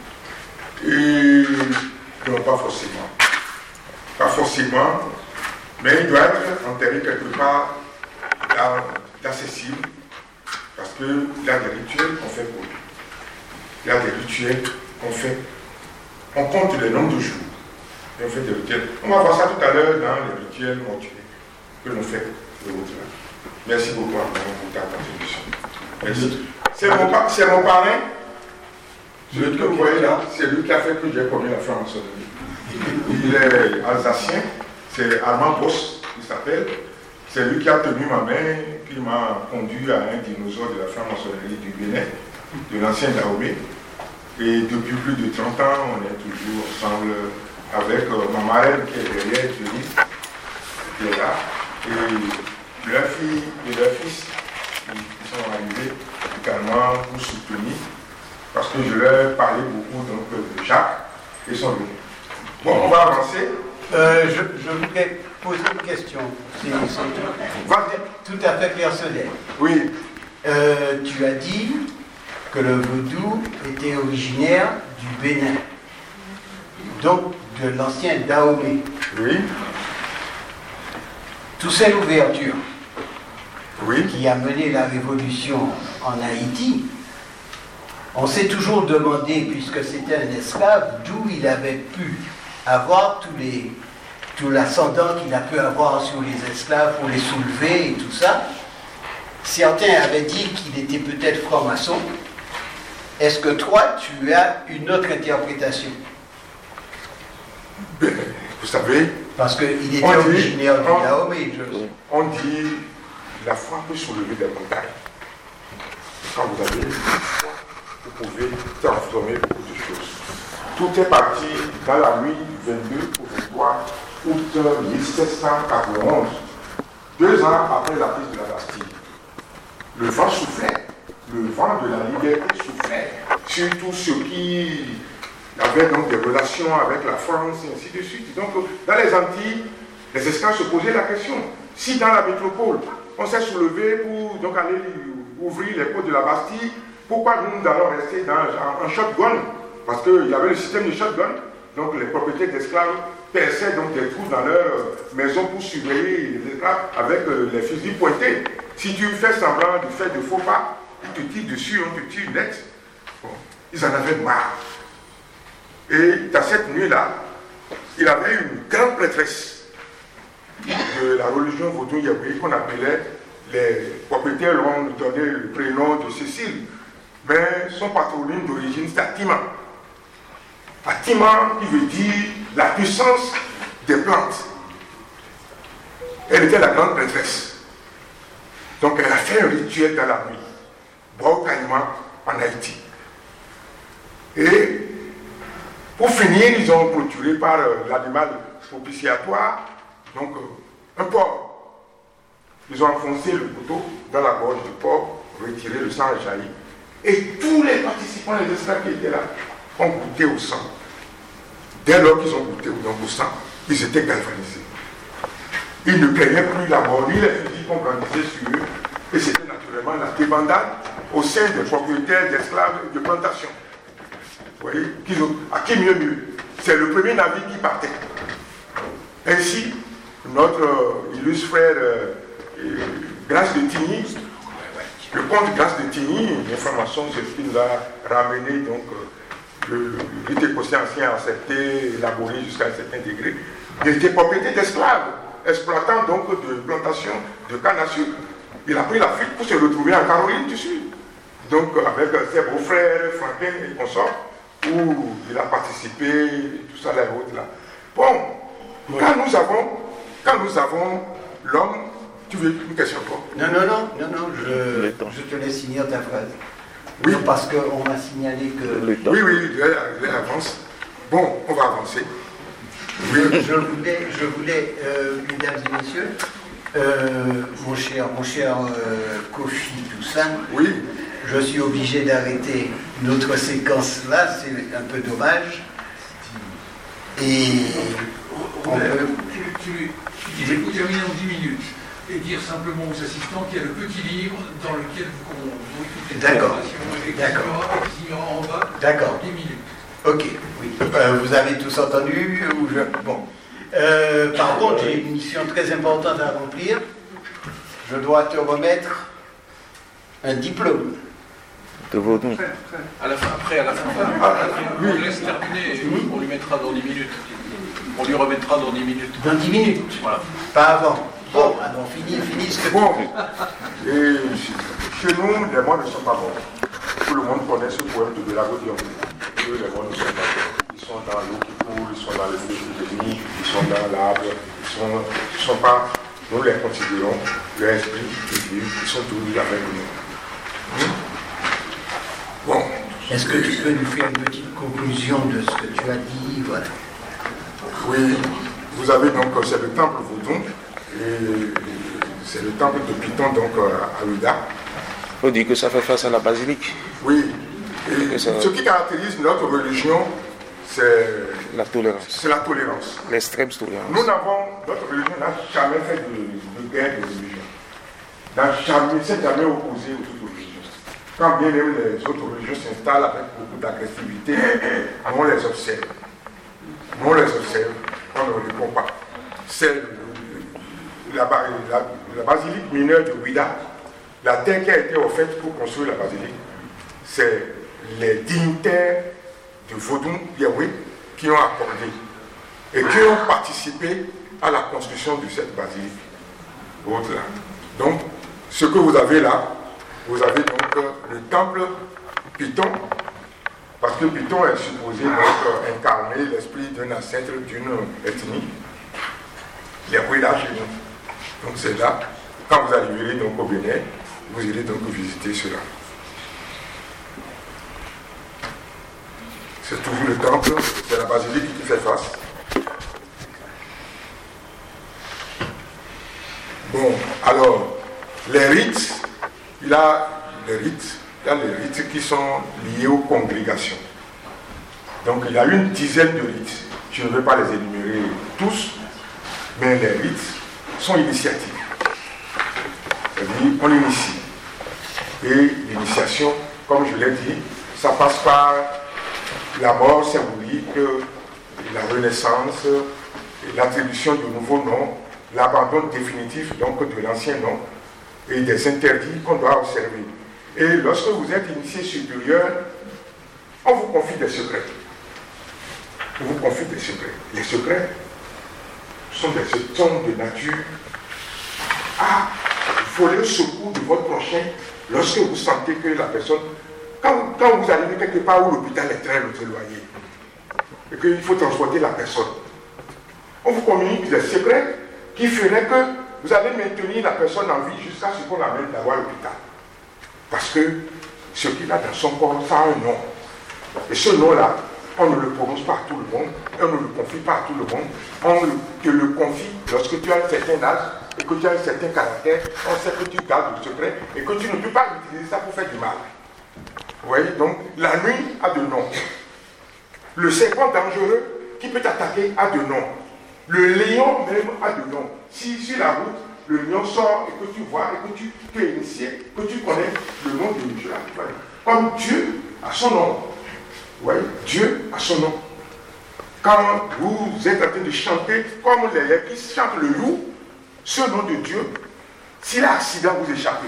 Non, pas forcément. Pas forcément, mais il doit être enterré quelque part d'accessible, parce qu'il y a des rituels qu'on fait pour lui. Il y a des rituels qu'on fait. On compte le nombre de jours. Et on fait des rituels. On va voir ça tout à l'heure dans les rituels mortuaires que l'on fait de votre là. Merci beaucoup pour ta contribution. Merci. C'est mon parrain. Celui que vous voyez là, c'est lui qui a fait que j'ai connu la franc-maçonnerie. Il est alsacien, c'est Armand Boss, il s'appelle. C'est lui qui a tenu ma main, qui m'a conduit à un dinosaure de la franc-maçonnerie du Bénin, de l'ancien Dahomey. Et depuis plus de 30 ans, on est toujours ensemble avec ma marraine qui est derrière, Julie, qui est là, et leur fille et leur fils qui sont arrivés également pour soutenir, parce que je leur parlais beaucoup donc, de Jacques et son venus. Bon, on va avancer. Je voudrais poser une question. C'est tout à fait personnel. Oui. Tu as dit que le vaudou était originaire du Bénin, donc de l'ancien Dahomey. Oui. Toute cette ouverture oui. qui a mené la révolution en Haïti, on s'est toujours demandé, puisque c'était un esclave, d'où il avait pu avoir tout l'ascendant qu'il a pu avoir sur les esclaves pour les soulever et tout ça. Certains avaient dit qu'il était peut-être franc-maçon. Est-ce que toi, tu as une autre interprétation? Ben, vous savez... Parce qu'il était originaire du Dahomey. On dit la foi peut soulever des montagnes. Quand vous avez une foi, vous pouvez transformer beaucoup de choses. Tout est parti dans la nuit du 22 au 23 août 1791, 2 ans après la prise de la Bastille. Le vent soufflait, le vent de la liberté soufflait sur tous ceux qui avaient donc des relations avec la France et ainsi de suite. Donc dans les Antilles, les esclaves se posaient la question, si dans la métropole, on s'est soulevé pour donc aller ouvrir les portes de la Bastille, pourquoi nous allons rester dans un shotgun? Parce qu'il y avait le système de shotgun, donc les propriétaires d'esclaves perçaient donc des trous dans leur maison pour surveiller les esclaves avec les fusils pointés. Si tu fais semblant de faire de faux pas, ils te tirent dessus, on te tire net. Bon, ils en avaient marre. Et dans cette nuit-là, il avait une grande prêtresse de la religion vaudou yahweh qu'on appelait, les propriétaires lui ont donné le prénom de Cécile, mais son patronyme d'origine c'est Atima. Atima qui veut dire la puissance des plantes. Elle était la grande prêtresse. Donc elle a fait un rituel dans la nuit, Boaokaima en Haïti. Et pour finir, ils ont clôturé par l'animal propitiatoire, donc un porc. Ils ont enfoncé le couteau dans la gorge du porc, retiré le sang et jailli. Et tous les participants, les esclaves qui étaient là, ont goûté au sang. Dès lors qu'ils ont goûté au sang, ils étaient galvanisés. Ils ne craignaient plus la mort, ni les fusils qu'on brandissait sur eux. Et c'était naturellement la débandade au sein des propriétaires d'esclaves de plantation. Vous voyez, à qui mieux mieux. C'est le premier navire qui partait. Ainsi, notre illustre frère Grace de Tigny, le comte Grace de Tigny, une information sur ce qui nous a ramené, donc le rite écossais ancien accepté, élaboré jusqu'à un certain degré, il était propriétaire d'esclaves, exploitant donc de plantations de canne à sucre. Il a pris la fuite pour se retrouver en Caroline du Sud. Donc avec ses beaux-frères, Franklin et consorts, où il a participé, tout ça là et autres là. Bon, quand nous avons l'homme, tu veux une question toi? Non, je te laisse finir ta phrase. Oui. Non, parce qu'on m'a signalé que... Oui, il avance. Bon, on va avancer. Oui. Je voulais, mesdames et messieurs, mon cher Kofi Toussaint, Oui. je suis obligé d'arrêter notre séquence là, c'est un peu dommage. Et on peut... Il faut terminer en 10 minutes et dire simplement aux assistants qu'il y a le petit livre dans lequel vous toutes les informations et qu'il y aura en bas. D'accord. 10 minutes. Ok, oui. Vous avez tous entendu ou je... Bon. Par contre, j'ai une mission très importante à remplir. Je dois te remettre un diplôme. De vaudou. À la fin. Oui. On laisse terminer et on lui mettra dans 10 minutes. On lui remettra dans 10 minutes. Dans 10 minutes. Voilà. Pas avant. Bon, alors finis ce que Bon, et chez nous, les mois ne sont pas bons. Tout le monde connaît ce poème de Belago Diomé. Les mois ne sont pas bons. Ils sont dans l'eau qui coule, ils sont dans le feu qui brille, ils sont dans l'arbre, ils sont pas, nous les considérons, leur esprit, ils sont tous la même nous. Bon. Est-ce que tu peux nous faire une petite conclusion de ce que tu as dit? Voilà. Oui, vous avez donc, c'est le temple Vaudon, et c'est le temple de Python, donc à Ouida. Il faut dire que ça fait face à la basilique. Oui, et ce qui caractérise notre religion, c'est la tolérance. C'est la tolérance. L'extrême tolérance. Notre religion n'a jamais fait de guerre de religion. Ne s'est jamais opposée aux autres religions. Quand bien même les autres religions s'installent avec beaucoup d'agressivité, on les observe. On les observe, on ne répond pas. C'est la basilique mineure de Ouida, la terre qui a été offerte pour construire la basilique, c'est les dignitaires de Vaudou Yahweh qui ont accordé et qui ont participé à la construction de cette basilique. Là. Donc, ce que vous avez là, vous avez donc le temple Python, parce que Python est supposé donc incarner l'esprit d'un ancêtre d'une ethnie. Yahweh là chez nous. Donc c'est là, quand vous arriverez donc au Bénin, vous irez donc visiter cela. C'est toujours le temple, c'est la basilique qui fait face. Bon, alors, les rites, il y a les rites qui sont liés aux congrégations. Donc il y a une dizaine de rites. Je ne vais pas les énumérer tous, mais les rites sont initiatiques. C'est-à-dire, on initie. Et l'initiation, comme je l'ai dit, ça passe par la mort symbolique, la renaissance, l'attribution de nouveaux noms, l'abandon définitif donc de l'ancien nom et des interdits qu'on doit observer. Et lorsque vous êtes initié supérieur, on vous confie des secrets. On vous confie des secrets. Les secrets sont de nature à voler au secours de votre prochain lorsque vous sentez que la personne, quand vous arrivez quelque part où l'hôpital est très éloigné et qu'il faut transporter la personne, on vous communique des secrets qui feraient que vous allez maintenir la personne en vie jusqu'à ce qu'on l'amène d'abord à l'hôpital. Parce que ce qu'il a dans son corps, ça a un nom. Et ce nom-là, on ne le prononce pas à tout le monde, on ne le confie pas à tout le monde, on te le confie lorsque tu as un certain âge et que tu as un certain caractère, on sait que tu gardes le secret et que tu ne peux pas utiliser ça pour faire du mal. Vous voyez, donc la nuit a de noms. Le serpent dangereux qui peut t'attaquer a de noms. Le lion même a de noms. Si sur la route, le lion sort et que tu vois et que tu es initié, que tu connais le nom de Dieu, comme Dieu a son nom. Oui, Dieu a son nom. Quand vous êtes en train de chanter, comme les qui chantent le loup, ce nom de Dieu, si l'accident vous échappe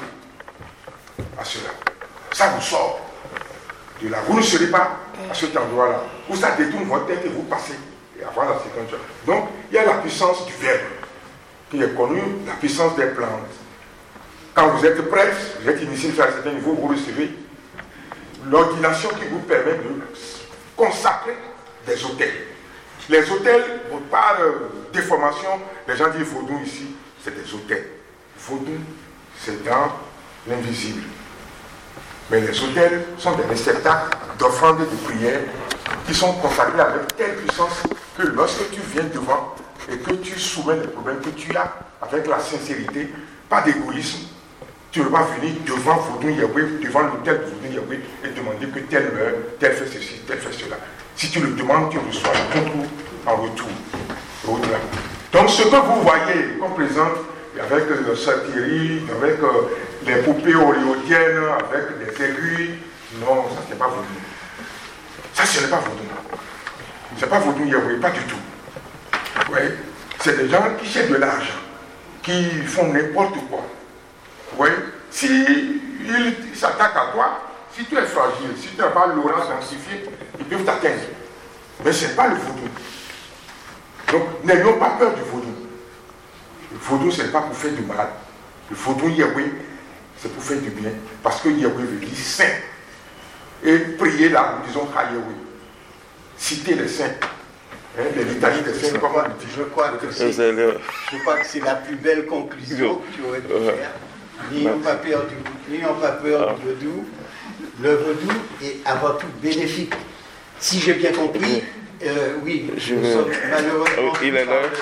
à cela, ça vous sort de là. Vous ne serez pas à cet endroit-là, où ça détourne votre tête et vous passez et avoir la séquence. Donc, il y a la puissance du verbe, qui est connue, la puissance des plantes. Quand vous êtes prêtre, vous êtes initié à un certain niveau, vous recevez l'ordination qui vous permet de consacrer des autels. Les autels, par déformation, les gens disent vaudou ici, c'est des autels. Vaudou, c'est dans l'invisible. Mais les autels sont des réceptacles d'offrandes et de prières qui sont consacrés avec telle puissance que lorsque tu viens devant et que tu soumets les problèmes que tu as avec la sincérité, pas d'égoïsme, tu ne vas pas venir devant Vaudou Yahweh, devant l'autel de Vaudou Yahweh et demander que tel meurt, tel fait ceci, tel fait cela. Si tu le demandes, tu reçois le concours en retour. Au-delà. Donc ce que vous voyez qu'on présente avec le satirique, avec les poupées oréodiennes, avec des aiguilles, non, ça c'est pas Vaudou. Ça ce n'est pas Vaudou. C'est pas Vaudou Yahweh, pas du tout. Vous voyez, c'est des gens qui cherchent de l'argent, qui font n'importe quoi. Oui, si ils s'attaquent à toi, si tu es fragile, si tu n'as pas l'aura densifiée, ils peuvent t'atteindre. Mais ce n'est pas le vaudou. Donc, n'ayons pas peur du vaudou. Le vaudou, ce n'est pas pour faire du mal. Le vaudou Yahweh, c'est pour faire du bien. Parce que Yahweh veut dire saint. Et prier là, nous disons Ha Yahweh. Citer les saints. Les litanies des saints, comment le dire? Je crois que c'est la plus belle conclusion que tu aurais pu faire. N'ayons pas peur du vaudou. Le vaudou est avant tout bénéfique. Si j'ai bien compris, oui, nous sommes malheureusement... Il est là.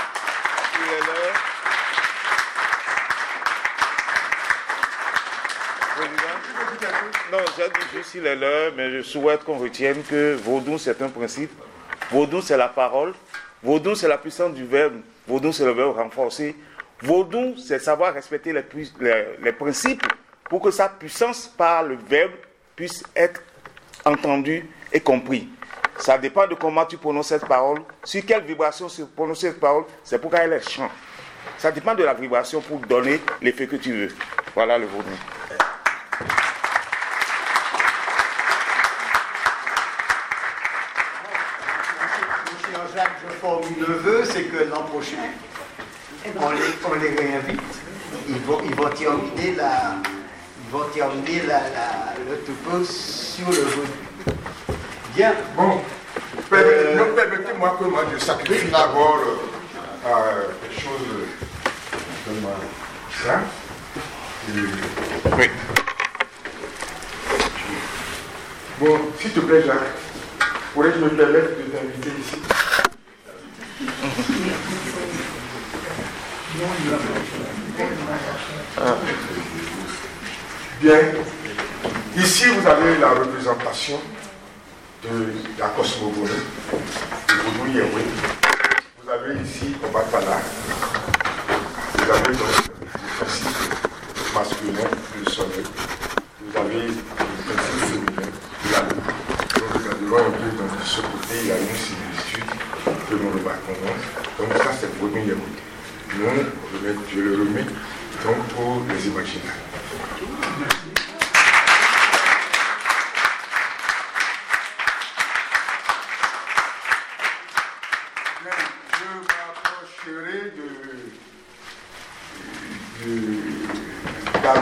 Non, j'ai dit juste il est l'heure, mais je souhaite qu'on retienne que vaudou c'est un principe. Vaudou c'est la parole. Vaudou c'est la puissance du verbe. Vaudou c'est le verbe renforcé. Vaudou, c'est savoir respecter les principes pour que sa puissance par le verbe puisse être entendue et comprise. Ça dépend de comment tu prononces cette parole, sur quelle vibration tu prononces cette parole, c'est pour qu'elle est chant. Ça dépend de la vibration pour donner l'effet que tu veux. Voilà le vaudou. Monsieur Jacques, je formule le vœu, c'est que l'an prochain, on les réinvite. Ils vont terminer le topo sur le vaudou. Bien. Bon, permettez-moi que moi je sacrifie d'abord quelque chose comme ça. Oui. Bon, s'il te plaît, Jacques, pourrais-je me permettre de t'inviter ici? Bien. Ici, vous avez la représentation de la cosmogonie, de Vaudou Yahweh. Vous avez ici Obatala. Vous avez donc le principe masculin, le soleil. Vous avez le principe féminin, la lune. Donc nous regarderons un peu de ce côté, il y a une similitude que nous remarquons. Donc ça c'est Vaudou Yahweh. Nous, je le remets donc pour les imaginaires.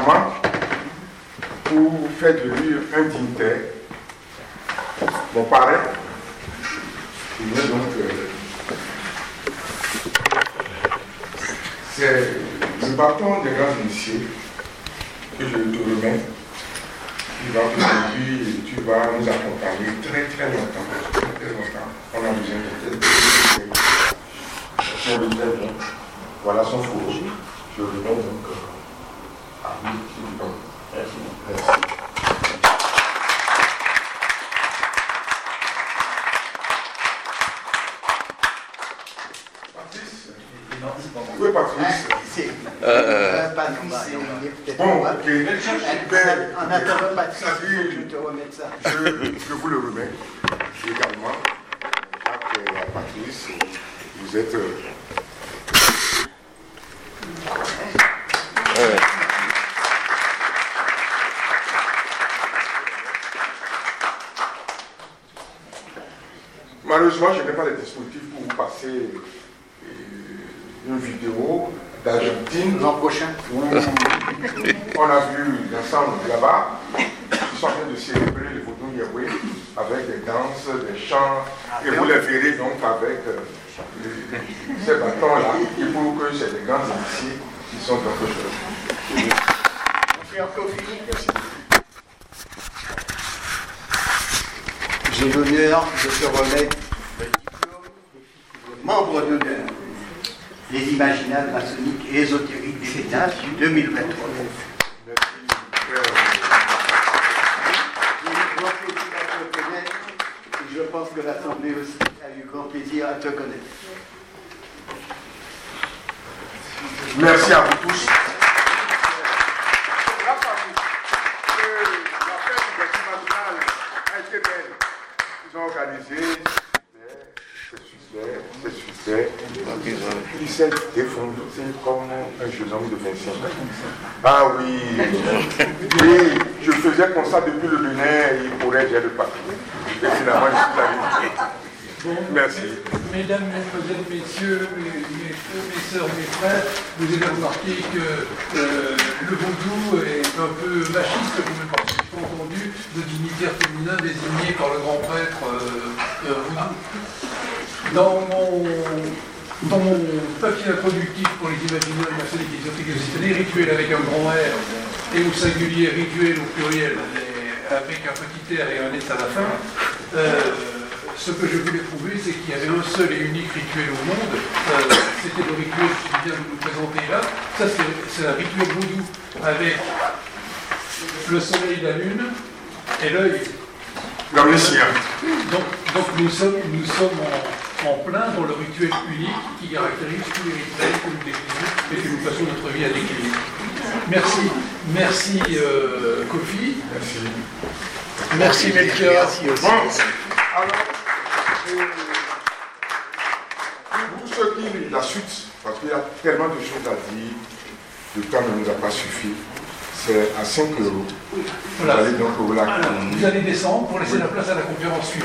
également pour faire de lui un dignitaire, mon parrain. C'est le bâton des grands initiés que je te remets. Aujourd'hui, tu vas nous accompagner très très longtemps. Très longtemps. On a besoin de tête. Voilà son fourreau. Je le remets donc à lui. Merci. Où est Patrice? Bon, ok. En attendant Patrice, je te remets ça. Je vous le remets également. Patrice, vous êtes... Malheureusement, je n'ai pas les dispositifs pour vous passer une vidéo d'Argentine. L'an prochain. Où on a vu l'ensemble là-bas. Ils sont en train de célébrer le Vodou Yahweh avec des danses, des chants. Et vous les verrez donc avec ces bâtons-là. Et pour que c'est des grands initiés qui sont dans le jeu. Monsieur Kofi, j'ai l'honneur de te remettre le diplôme membre d'honneur des Imaginales maçonniques et ésotériques des Bénins du 2023. J'ai eu grand plaisir à te connaître et je pense que l'Assemblée aussi a eu grand plaisir à te connaître. Merci à vous tous. Ils ont organisé, c'est super. Ils s'est défendu comme un jeune homme de 25 ans. Ah oui. Et je faisais comme ça depuis le Bénin, il pourrait j'ai le papier. Et finalement, je suis arrivé. Bon, merci. Mesdames, mesdemoiselles, messieurs, mes sœurs, mes frères, vous avez remarqué que le vaudou est un peu machiste, vous n'avez pas entendu, de dignitaires féminins désignés par le grand prêtre vaudou. Dans mon papier introductif pour les imagineurs maçonniques et exotiques, c'était rituel avec un grand R, et au singulier rituel au pluriel, avec un petit R et un S à la fin. Ce que je voulais prouver, c'est qu'il y avait un seul et unique rituel au monde. C'était le rituel qui vient de nous présenter là. Ça, c'est un rituel vaudou avec le soleil, la lune et l'œil. L'omniscient. Donc nous sommes en plein dans le rituel unique qui caractérise tous les rituels que nous déclinons et que nous passons notre vie à décliner. Merci Kofi. Merci Melchiorassi aussi. Bon, alors, pour ceux qui la suite, parce qu'il y a tellement de choses à dire, le temps ne nous a pas suffi. C'est à 5 €. Voilà. Vous allez donc au lac. Alors, vous allez descendre pour laisser la place à la conférence suivante.